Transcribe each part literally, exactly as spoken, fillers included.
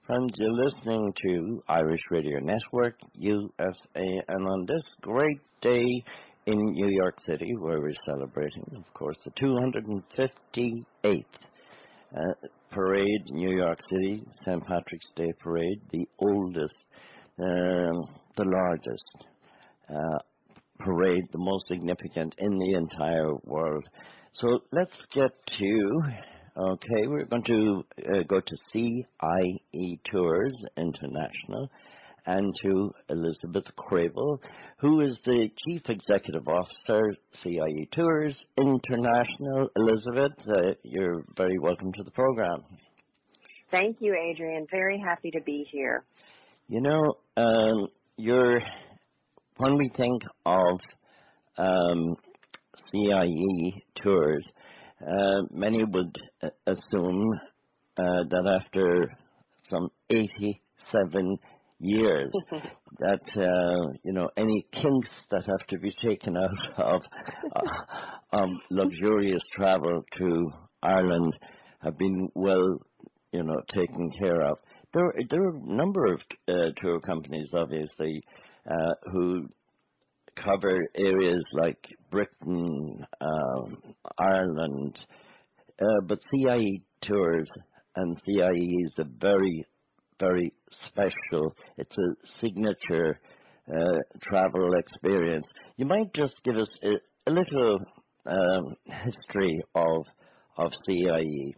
Friends, you're listening to Irish Radio Network, U S A, and on this great day in New York City, where we're celebrating, of course, the two hundred fifty-eighth uh, parade, New York City, Saint Patrick's Day Parade, the oldest, um, the largest uh, parade, the most significant in the entire world. So let's get to... Okay, we're going to uh, go to C I E Tours International and to Elizabeth Crable, who is the Chief Executive Officer, C I E Tours International. Elizabeth, uh, you're very welcome to the program. Thank you, Adrian. Very happy to be here. You know, um, you're, when we think of um, C I E Tours, Uh, many would uh, assume uh, that after some eighty-seven years that, uh, you know, any kinks that have to be taken out of uh, um, luxurious travel to Ireland have been well, you know, taken care of. There, there are a number of uh, tour companies, obviously, uh, who cover areas like Britain, um, Ireland, uh, but C I E Tours and C I E is a very, very special, it's a signature uh, travel experience. You might just give us a, a little um, history of of C I E.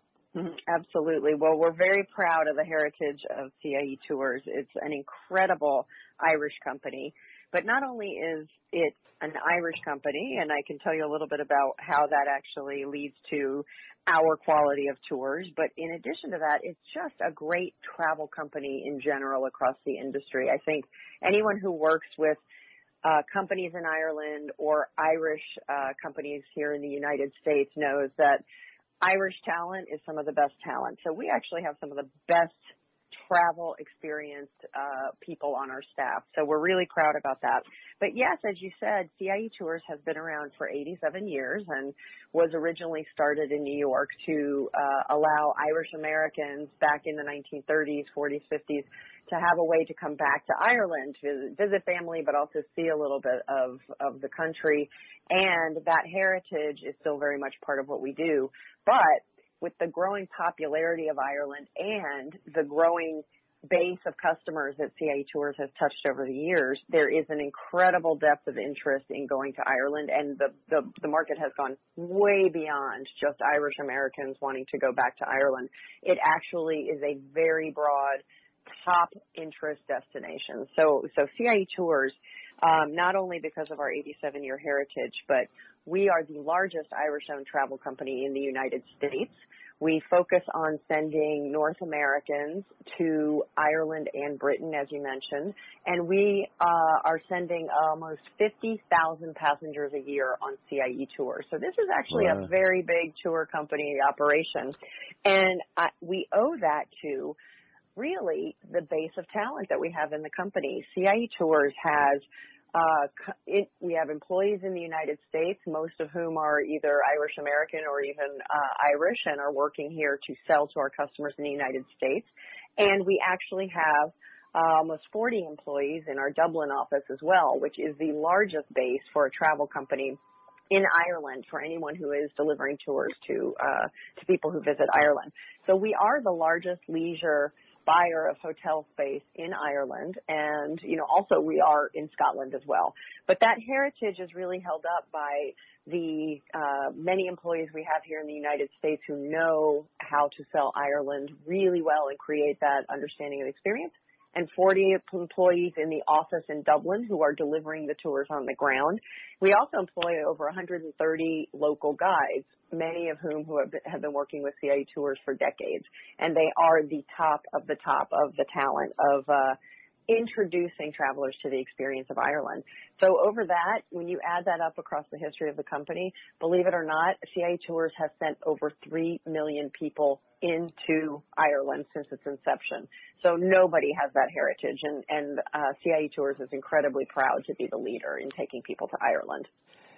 Absolutely. Well, we're very proud of the heritage of C I E Tours. It's an incredible Irish company. But not only is it an Irish company, and I can tell you a little bit about how that actually leads to our quality of tours, but in addition to that, it's just a great travel company in general across the industry. I think anyone who works with uh, companies in Ireland or Irish uh, companies here in the United States knows that Irish talent is some of the best talent. So we actually have some of the best travel experienced uh, people on our staff. So we're really proud about that. But yes, as you said, C I E Tours has been around for eighty-seven years and was originally started in New York to uh, allow Irish Americans back in the nineteen thirties, forties, fifties to have a way to come back to Ireland to visit family, but also see a little bit of, of the country. And that heritage is still very much part of what we do. But with the growing popularity of Ireland and the growing base of customers that C I E Tours has touched over the years, there is an incredible depth of interest in going to Ireland, and the, the, the market has gone way beyond just Irish Americans wanting to go back to Ireland. It actually is a very broad top interest destination. So, so C I E Tours, um, not only because of our eighty-seven year heritage, but we are the largest Irish-owned travel company in the United States. We focus on sending North Americans to Ireland and Britain, as you mentioned, and we uh, are sending almost fifty thousand passengers a year on C I E Tours. So this is actually wow. a very big tour company operation, and uh, we owe that to really the base of talent that we have in the company. C I E Tours has Uh, it, we have employees in the United States, most of whom are either Irish American or even uh, Irish and are working here to sell to our customers in the United States. And we actually have uh, almost forty employees in our Dublin office as well, which is the largest base for a travel company in Ireland for anyone who is delivering tours to uh, to people who visit Ireland. So we are the largest leisure buyer of hotel space in Ireland, and, you know, also we are in Scotland as well. But that heritage is really held up by the uh, many employees we have here in the United States who know how to sell Ireland really well and create that understanding and experience, and forty employees in the office in Dublin who are delivering the tours on the ground. We also employ over one hundred thirty local guides, many of whom who have been, have been working with C I E Tours for decades, and they are the top of the top of the talent of uh, introducing travelers to the experience of Ireland. So over that, when you add that up across the history of the company, believe it or not, C I E Tours has sent over three million people into Ireland since its inception. So nobody has that heritage, and, and uh, C I E Tours is incredibly proud to be the leader in taking people to Ireland.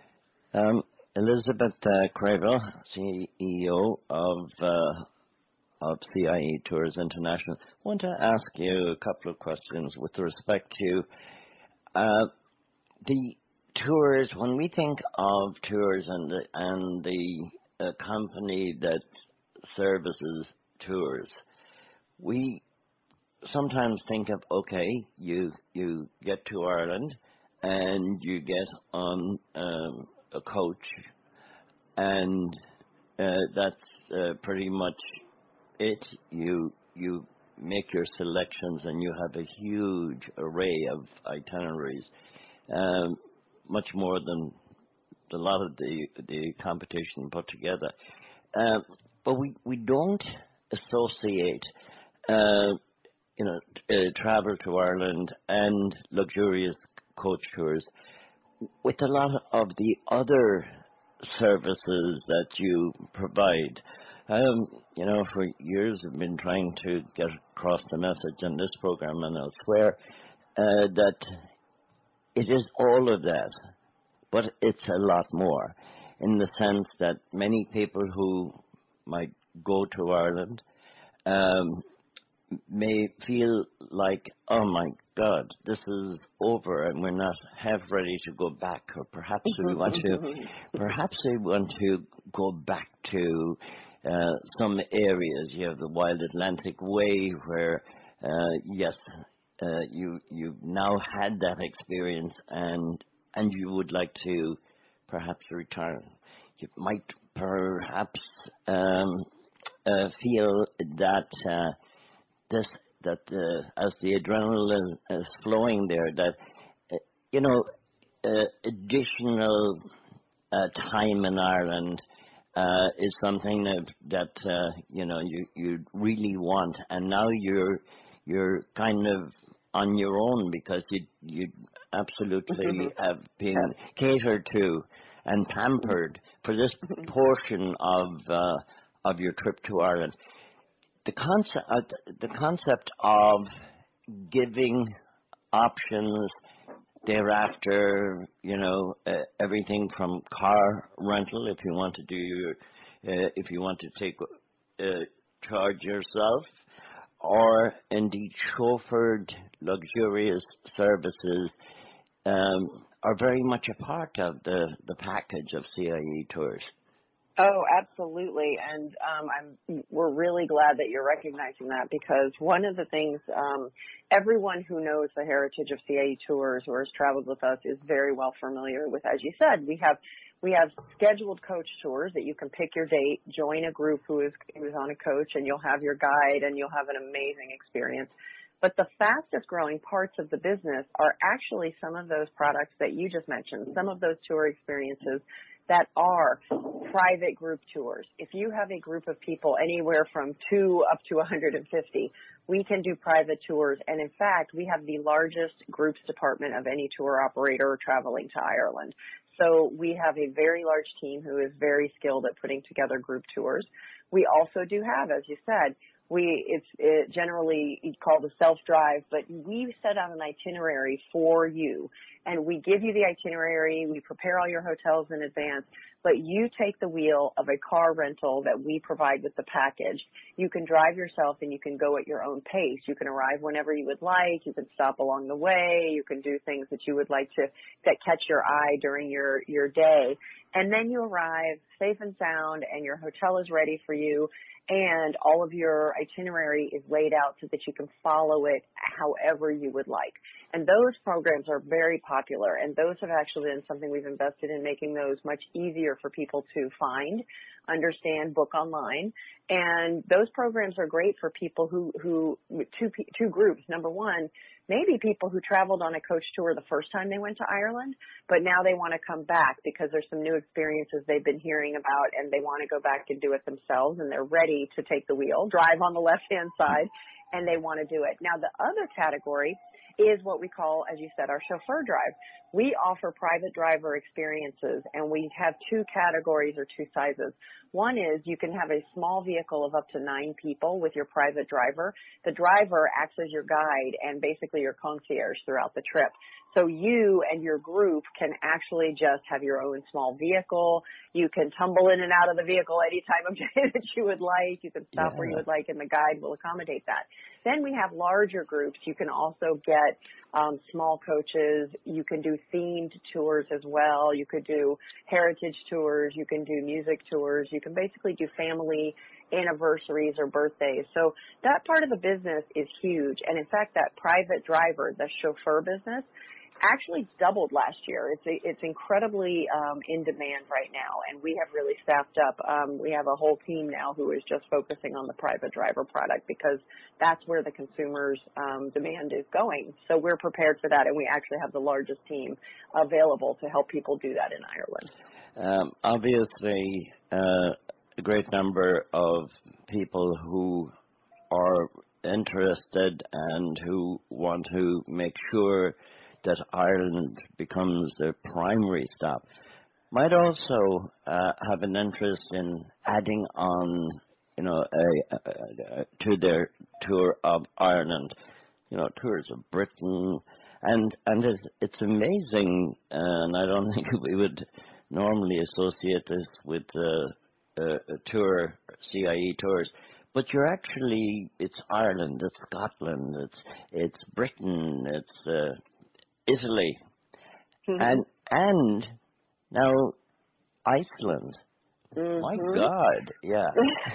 Um, Elizabeth uh, Crable, C E O of uh, of C I E Tours International. I want to ask you a couple of questions with respect to uh, the tours. When we think of tours and the, and the uh, company that services tours, we sometimes think of, okay, you you get to Ireland and you get on um, a coach, and uh, that's uh, pretty much it. You you make your selections, and you have a huge array of itineraries, um, much more than a lot of the the competition put together. Uh, but we we don't associate, uh, you know, uh, travel to Ireland and luxurious coach tours with a lot of the other services that you provide. Um, you know, for years I've been trying to get across the message in this program and elsewhere uh, that it is all of that, but it's a lot more, in the sense that many people who might go to Ireland um, may feel like, oh my God, this is over and we're not half ready to go back, or perhaps we want to, perhaps we want to go back to uh, some areas. You have the Wild Atlantic Way, where uh, yes, uh, you you've now had that experience, and and you would like to perhaps return. You might perhaps um, uh, feel that. Uh, This that uh, as the adrenaline is flowing there, that uh, you know uh, additional uh, time in Ireland uh, is something that that uh, you know you you really want, and now you're you're kind of on your own, because you you absolutely have been catered to and pampered for this portion of uh, of your trip to Ireland. The concept, uh, the concept of giving options thereafter, you know, uh, everything from car rental, if you want to do your, uh, if you want to take uh, charge yourself, or indeed chauffeured luxurious services, um, are very much a part of the, the package of C I E Tours. Oh, absolutely. And um, I'm, we're really glad that you're recognizing that, because one of the things, um, everyone who knows the heritage of C I E Tours or has traveled with us is very well familiar with, as you said, we have we have scheduled coach tours that you can pick your date, join a group who is, who is on a coach, and you'll have your guide and you'll have an amazing experience. But the fastest growing parts of the business are actually some of those products that you just mentioned, some of those tour experiences that are private group tours. If you have a group of people anywhere from two up to one hundred fifty, we can do private tours. And in fact, we have the largest groups department of any tour operator traveling to Ireland. So we have a very large team who is very skilled at putting together group tours. We also do have, as you said, We, it's it generally called a self-drive, but we set out an itinerary for you, and we give you the itinerary, we prepare all your hotels in advance, but you take the wheel of a car rental that we provide with the package. You can drive yourself and you can go at your own pace. You can arrive whenever you would like, you can stop along the way, you can do things that you would like to, that catch your eye during your, your day. And then you arrive safe and sound, and your hotel is ready for you, and all of your itinerary is laid out so that you can follow it however you would like. And those programs are very popular, and those have actually been something we've invested in, making those much easier for people to find, understand, book online. And those programs are great for people who, who two, two groups. Number one, maybe people who traveled on a coach tour the first time they went to Ireland, but now they want to come back because there's some new experiences they've been hearing about, and they want to go back and do it themselves, and they're ready to take the wheel, drive on the left-hand side, and they want to do it. Now, the other category is what we call, as you said, our chauffeur drive. we offer private driver experiences, and we have two categories or two sizes. One is you can have a small vehicle of up to nine people with your private driver. The driver acts as your guide and basically your concierge throughout the trip. So you and your group can actually just have your own small vehicle. You can tumble in and out of the vehicle any time of day that you would like. You can stop Yeah. where you would like, and the guide will accommodate that. Then we have larger groups. You can also get um, small coaches. You can do themed tours as well. You could do heritage tours. You can do music tours. You can basically do family anniversaries or birthdays. So that part of the business is huge. And in fact, that private driver, the chauffeur business, actually doubled last year. It's a, it's incredibly um, in demand right now, and we have really staffed up. Um, we have a whole team now who is just focusing on the private driver product because that's where the consumer's um, demand is going. So we're prepared for that, and we actually have the largest team available to help people do that in Ireland. Um, obviously, uh, a great number of people who are interested and who want to make sure that Ireland becomes their primary stop might also uh, have an interest in adding on, you know, a, a, a, to their tour of Ireland, you know, tours of Britain, and and it's, it's amazing, and I don't think we would normally associate this with uh, a, a tour, C I E tours. But you're actually, it's Ireland, it's Scotland, it's it's Britain, it's uh, Italy, Mm-hmm. and and now Iceland. Mm-hmm. My God, yeah.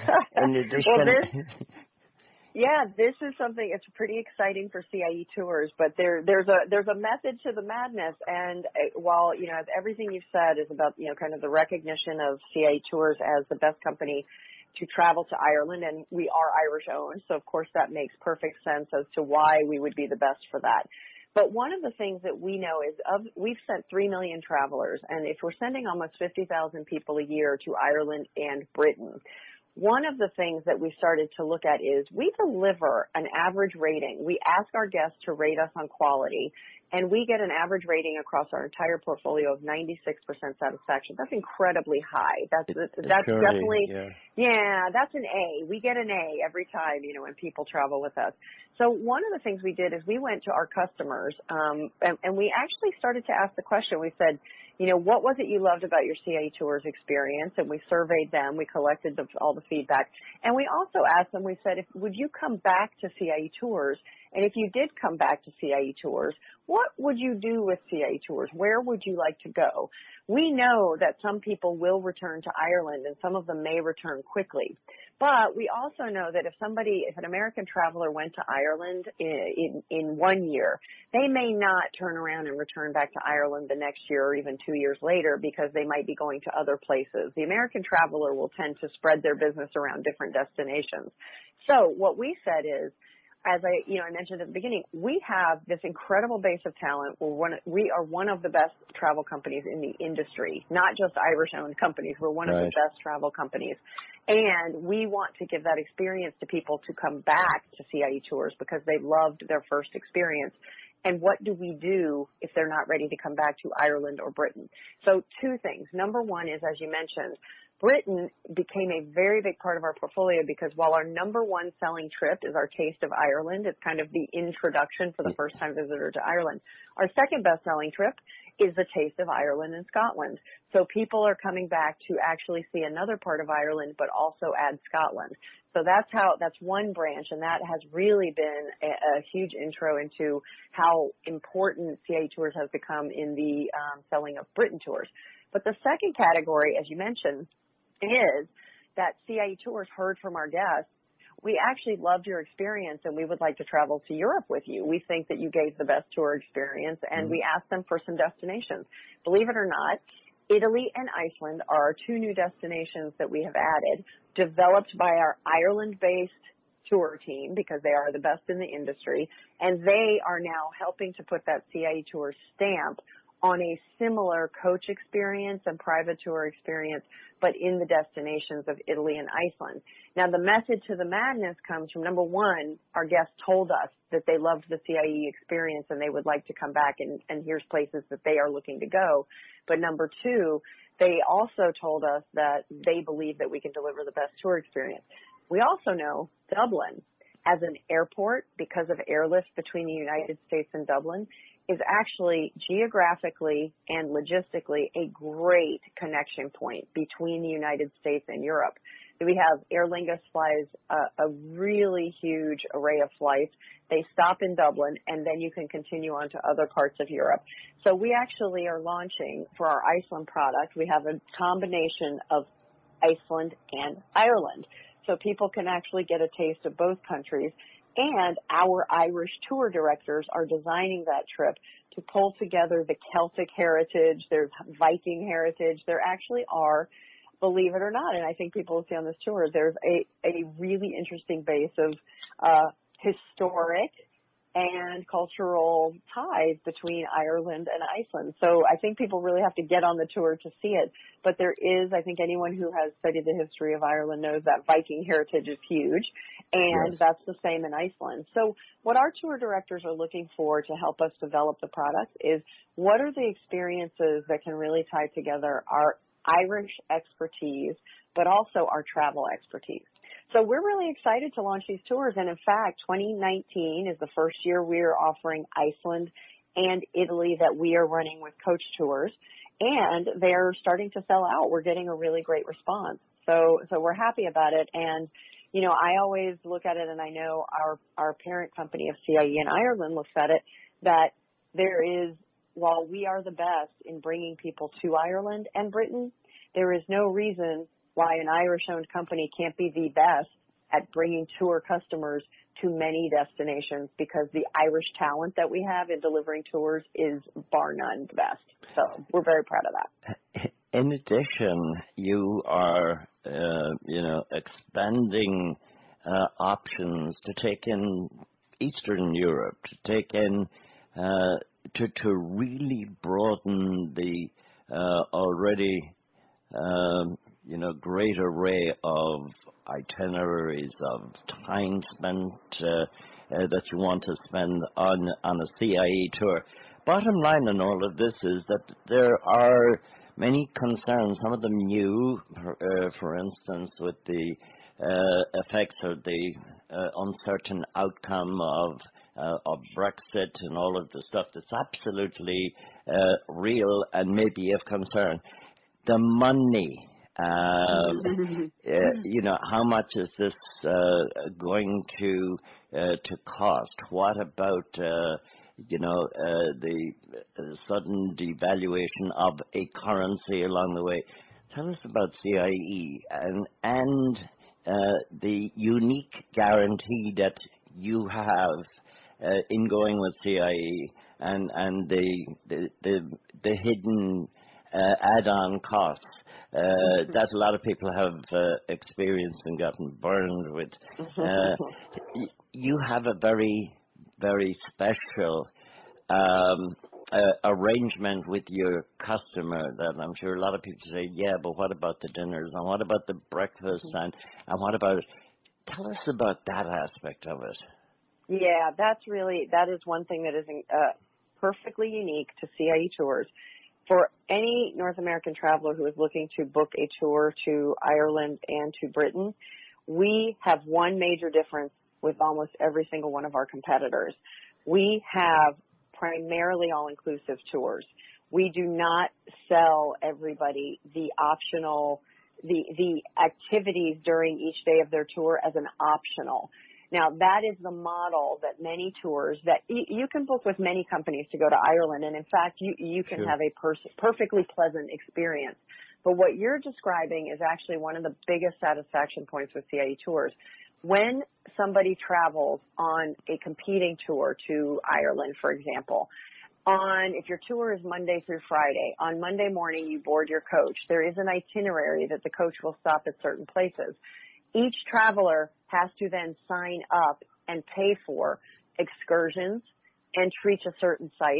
In addition, well, this, yeah, this is something. It's pretty exciting for C I E tours, but there there's a there's a method to the madness. And uh, while you know everything you've said is about you know kind of the recognition of C I E tours as the best company to travel to Ireland, and we are Irish owned, so of course that makes perfect sense as to why we would be the best for that. But one of the things that we know is of, we've sent three million travelers, and if we're sending almost fifty thousand people a year to Ireland and Britain, one of the things that we started to look at is we deliver an average rating. We ask our guests to rate us on quality, and we get an average rating across our entire portfolio of ninety-six percent satisfaction. That's incredibly high. That's it, that's surely, definitely, yeah. yeah, that's an A. We get an A every time, you know, when people travel with us. So one of the things we did is we went to our customers, um, and, and we actually started to ask the question. We said, you know, what was it you loved about your C I E Tours experience? And we surveyed them. We collected the, all the feedback. And we also asked them, we said, if, would you come back to C I E Tours? And if you did come back to C I E Tours, what would you do with C I E Tours? Where would you like to go? We know that some people will return to Ireland, and some of them may return quickly. But we also know that if somebody, if an American traveler went to Ireland in, in, in one year, they may not turn around and return back to Ireland the next year or even two years later because they might be going to other places. The American traveler will tend to spread their business around different destinations. So what we said is, as I, you know, I mentioned at the beginning, we have this incredible base of talent. We're one, we are one of the best travel companies in the industry, not just Irish-owned companies. We're one Right. of the best travel companies. And we want to give that experience to people to come back to C I E Tours because they loved their first experience. And what do we do if they're not ready to come back to Ireland or Britain? So two things. Number one is, as you mentioned, Britain became a very big part of our portfolio because while our number one selling trip is our Taste of Ireland, it's kind of the introduction for the first time visitor to Ireland. Our second best selling trip is the Taste of Ireland and Scotland. So people are coming back to actually see another part of Ireland, but also add Scotland. So that's how, that's one branch, and that has really been a, a huge intro into how important C I E Tours has become in the um, selling of Britain tours. But the second category, as you mentioned, is that C I E Tours heard from our guests, we actually loved your experience and we would like to travel to Europe with you. We think that you gave the best tour experience, and mm-hmm. we asked them for some destinations. Believe it or not, Italy and Iceland are our two new destinations that we have added, developed by our Ireland-based tour team because they are the best in the industry, and they are now helping to put that C I E Tour stamp on a similar coach experience and private tour experience, but in the destinations of Italy and Iceland. Now, the method to the madness comes from, number one, our guests told us that they loved the C I E experience and they would like to come back, and, and here's places that they are looking to go. But number two, they also told us that they believe that we can deliver the best tour experience. We also know Dublin, as an airport, because of airlift between the United States and Dublin, is actually geographically and logistically a great connection point between the United States and Europe. We have Aer Lingus flies a, a really huge array of flights. They stop in Dublin, and then you can continue on to other parts of Europe. So we actually are launching for our Iceland product. We have a combination of Iceland and Ireland. So people can actually get a taste of both countries. And our Irish tour directors are designing that trip to pull together the Celtic heritage. There's Viking heritage. There actually are, believe it or not, and I think people will see on this tour, there's a, a really interesting base of uh, historic and cultural ties between Ireland and Iceland. So I think people really have to get on the tour to see it. But there is, I think anyone who has studied the history of Ireland knows that Viking heritage is huge, and Yes. that's the same in Iceland. So what our tour directors are looking for to help us develop the product is, what are the experiences that can really tie together our Irish expertise, but also our travel expertise. So we're really excited to launch these tours. And in fact, twenty nineteen is the first year we're offering Iceland and Italy that we are running with coach tours. And they're starting to sell out. We're getting a really great response. So, so we're happy about it. And, you know, I always look at it, and I know our, our parent company of C I E in Ireland looks at it, that there is, while we are the best in bringing people to Ireland and Britain, there is no reason why an Irish-owned company can't be the best at bringing tour customers to many destinations, because the Irish talent that we have in delivering tours is bar none the best. So we're very proud of that. In addition, you are, uh, you know, expanding uh, options to take in Eastern Europe, to take in, uh, to, to really broaden the uh, already Um, you know, great array of itineraries, of time spent uh, uh, that you want to spend on on a C I E tour. Bottom line in all of this is that there are many concerns, some of them new, uh, for instance, with the uh, effects of the uh, uncertain outcome of uh, of Brexit and all of the stuff that's absolutely uh, real and maybe of concern. The money, uh, uh, you know, how much is this uh, going to uh, to cost? What about, uh, you know, uh, the uh, sudden devaluation of a currency along the way? Tell us about C I E and and uh, the unique guarantee that you have uh, in going with C I E, and and the the the, the hidden Uh, add-on costs uh, that a lot of people have uh, experienced and gotten burned with. Uh, you have a very, very special um, uh, arrangement with your customer that I'm sure a lot of people say, yeah, but what about the dinners, and what about the breakfast, and, and what about it? Tell us about that aspect of it. Yeah, that's really, that is one thing that is uh, perfectly unique to C I E Tours. For any North American traveler who is looking to book a tour to Ireland and to Britain, we have one major difference with almost every single one of our competitors. We have primarily all-inclusive tours. We do not sell everybody the optional, the, the activities during each day of their tour as an optional. Now, that is the model that many tours that you, you can book with many companies to go to Ireland, and in fact, you, you can Sure. have a pers- perfectly pleasant experience. But what you're describing is actually one of the biggest satisfaction points with C I E Tours. When somebody travels on a competing tour to Ireland, for example, on, if your tour is Monday through Friday, on Monday morning you board your coach. There is an itinerary that the coach will stop at certain places. Each traveler has to then sign up and pay for excursions, entry to certain sites,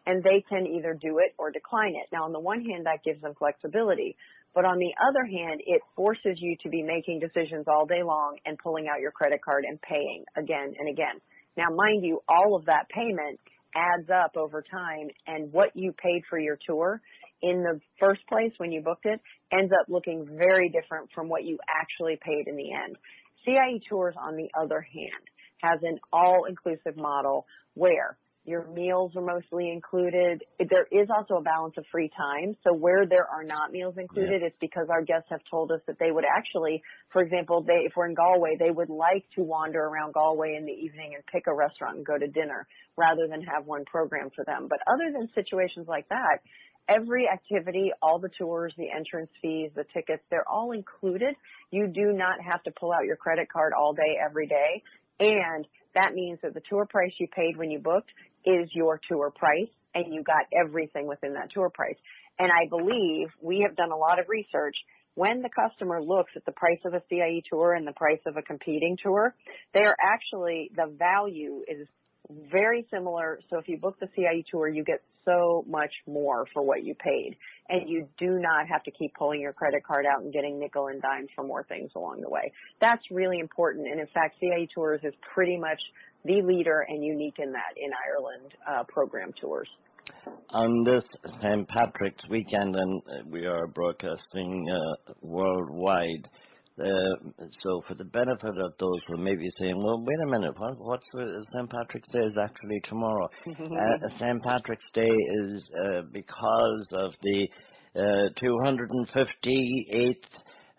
and they can either do it or decline it. Now, on the one hand, that gives them flexibility. But on the other hand, it forces you to be making decisions all day long and pulling out your credit card and paying again and again. Now, mind you, all of that payment adds up over time, and what you paid for your tour in the first place when you booked it ends up looking very different from what you actually paid in the end. C I E Tours, on the other hand, has an all-inclusive model where your meals are mostly included. There is also a balance of free time. So where there are not meals included, yeah. it's because our guests have told us that they would actually, for example, they, if we're in Galway, they would like to wander around Galway in the evening and pick a restaurant and go to dinner rather than have one program for them. But other than situations like that, every activity, all the tours, the entrance fees, the tickets, they're all included. You do not have to pull out your credit card all day, every day. And that means that the tour price you paid when you booked is your tour price, and you got everything within that tour price. And I believe we have done a lot of research. When the customer looks at the price of a C I E tour and the price of a competing tour, they are actually, the value is very similar. So if you book the C I E tour, you get so much more for what you paid. And you do not have to keep pulling your credit card out and getting nickel and dimes for more things along the way. That's really important. And in fact, C I E Tours is pretty much the leader and unique in that in Ireland uh, program tours. On this Saint Patrick's weekend, and we are broadcasting uh, worldwide, uh, so for the benefit of those who may be saying, well, wait a minute, what, what's Saint Patrick's Day is actually tomorrow. uh, Saint Patrick's Day is uh, because of the uh, two hundred fifty-eighth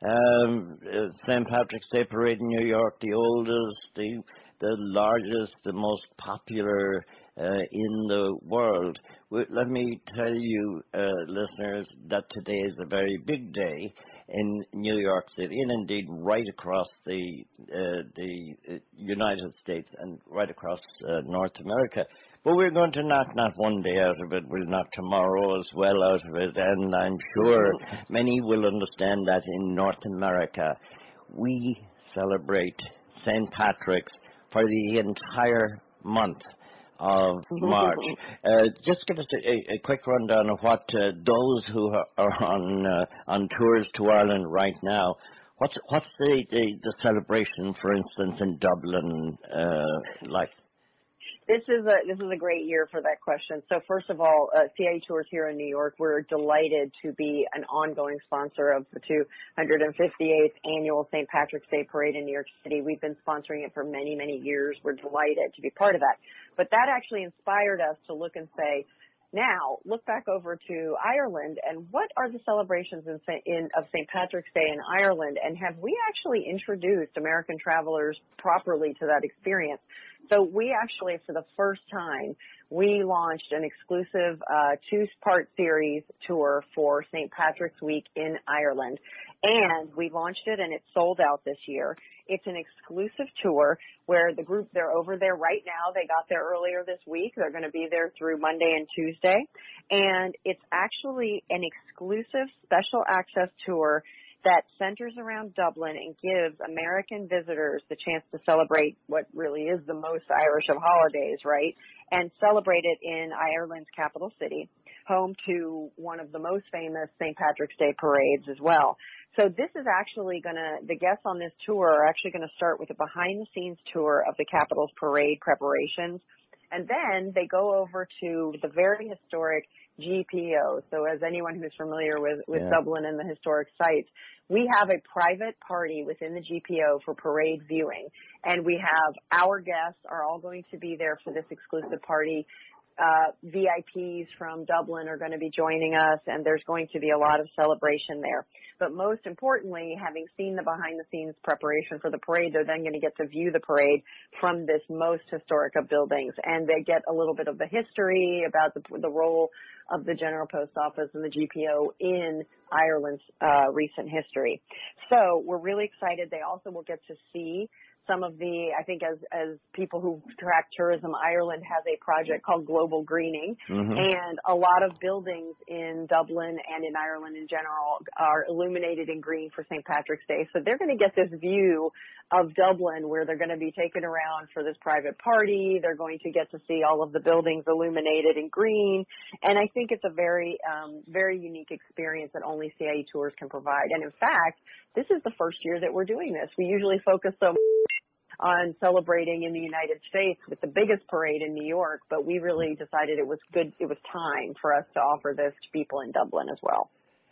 um, uh, Saint Patrick's Day parade in New York, the oldest, the the largest, the most popular uh, in the world. Let me tell you, uh, listeners, that today is a very big day in New York City, and indeed right across the uh, the United States and right across uh, North America. But we're going to knock not one day out of it, we'll knock tomorrow as well out of it, and I'm sure many will understand that in North America we celebrate Saint Patrick's for the entire month of March. Uh, just give us a, a quick rundown of what uh, those who are on uh, on tours to Ireland right now, what's what's the, the, the celebration, for instance, in Dublin uh, like? This is a this is a great year for that question. So first of all, uh, C I E Tours here in New York, we're delighted to be an ongoing sponsor of the two hundred fifty-eighth annual Saint Patrick's Day Parade in New York City. We've been sponsoring it for many, many years. We're delighted to be part of that. But that actually inspired us to look and say, now, look back over to Ireland, and what are the celebrations in, in, of Saint Patrick's Day in Ireland, and have we actually introduced American travelers properly to that experience? So we actually, for the first time, we launched an exclusive uh, two-part series tour for Saint Patrick's Week in Ireland, and we launched it, and it sold out this year. It's an exclusive tour where the group, they're over there right now. They got there earlier this week. They're going to be there through Monday and Tuesday. And it's actually an exclusive special access tour that centers around Dublin and gives American visitors the chance to celebrate what really is the most Irish of holidays, right? And celebrate it in Ireland's capital city, home to one of the most famous Saint Patrick's Day parades as well. So this is actually going to, the guests on this tour are actually going to start with a behind-the-scenes tour of the Capitol's parade preparations. And then they go over to the very historic G P O. So as anyone who's familiar with, with yeah. Dublin and the historic sites, we have a private party within the G P O for parade viewing. And we have our guests are all going to be there for this exclusive party. Uh, V I Ps from Dublin are going to be joining us, and there's going to be a lot of celebration there. But most importantly, having seen the behind-the-scenes preparation for the parade, they're then going to get to view the parade from this most historic of buildings, and they get a little bit of the history about the, the role of the General Post Office and the G P O in Ireland's uh, recent history. So we're really excited. They also will get to see some of the, I think as, as people who track tourism, Ireland has a project called Global Greening, mm-hmm. and a lot of buildings in Dublin and in Ireland in general are illuminated in green for Saint Patrick's Day. So they're going to get this view of Dublin, where they're going to be taken around for this private party. They're going to get to see all of the buildings illuminated in green. And I think it's a very, um, very unique experience that only C I E Tours can provide. And in fact, this is the first year that we're doing this. We usually focus so on celebrating in the United States with the biggest parade in New York, but we really decided it was good, it was time for us to offer this to people in Dublin as well.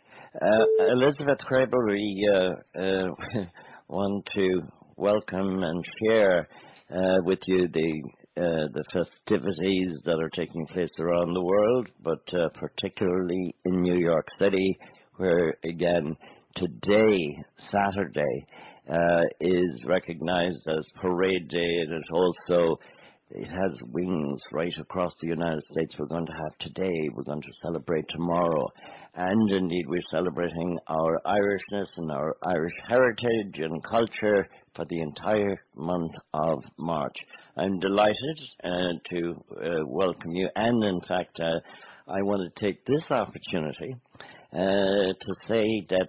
Uh, Elizabeth Crable, we uh, uh, want to welcome and share uh, with you the uh, the festivities that are taking place around the world, but uh, particularly in New York City, where again today, Saturday, uh, is recognized as Parade Day, and it also it has wings right across the United States. We're going to have today, we're going to celebrate tomorrow, and indeed we're celebrating our Irishness and our Irish heritage and culture for the entire month of March. I'm delighted uh, to uh, welcome you, and in fact, uh, I want to take this opportunity uh, to say that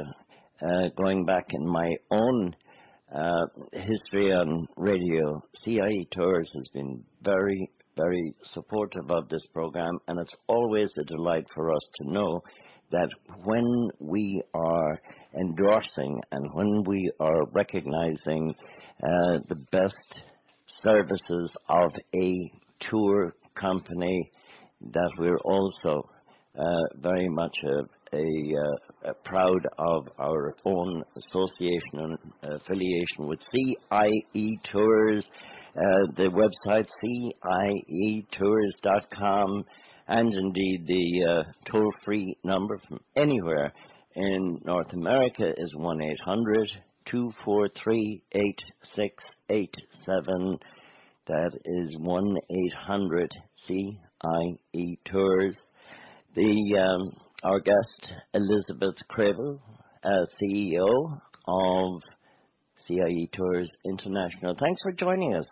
uh, uh, going back in my own Uh, history on radio, C I E Tours has been very, very supportive of this program, and it's always a delight for us to know that when we are endorsing and when we are recognizing uh, the best services of a tour company, that we're also uh, very much a A, uh, a proud of our own association and affiliation with C I E Tours, uh, the website C I E tours dot com, and indeed the uh, toll-free number from anywhere in North America is one eight hundred, two four three, eight six eight seven. That is one eight hundred C I E Tours. The um, Our guest, Elizabeth Crable, uh, C E O of C I E Tours International. Thanks for joining us.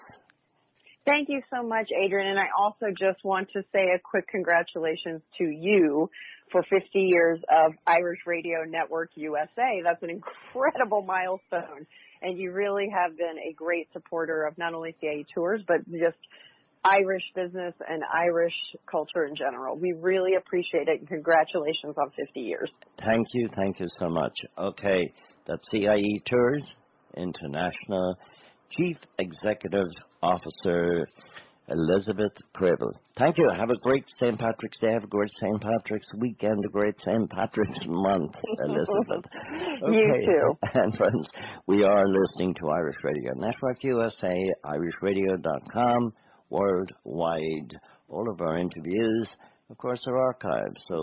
Thank you so much, Adrian. And I also just want to say a quick congratulations to you for fifty years of Irish Radio Network U S A. That's an incredible milestone. And you really have been a great supporter of not only C I E Tours, but just Irish business and Irish culture in general. We really appreciate it, and congratulations on fifty years. Thank you. Thank you so much. Okay, that's C I E Tours International Chief Executive Officer Elizabeth Crable. Thank you. Have a great Saint Patrick's Day. Have a great Saint Patrick's weekend, a great Saint Patrick's month, Elizabeth. Okay. You too. And friends, we are listening to Irish Radio Network U S A, irish radio dot com. Worldwide. All of our interviews, of course, are archived. So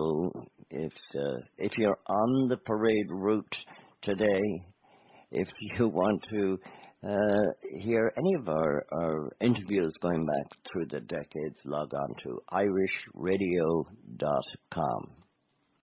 if uh, if you're on the parade route today, if you want to uh, hear any of our, our interviews going back through the decades, log on to irish radio dot com.